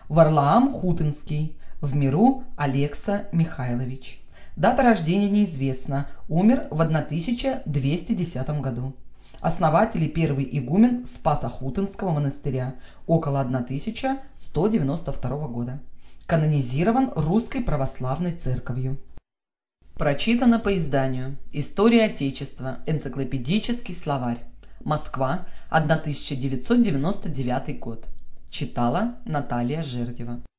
Варлаам Хутынский. В миру Алекса Михайлович. Дата рождения неизвестна. Умер в 1210 году. Основатель и первый игумен Спасо-Хутынского монастыря около 1192 года. Канонизирован Русской Православной Церковью. Прочитано по изданию «История Отечества. Энциклопедический словарь». Москва, 1999 год. Читала Наталья Жердева.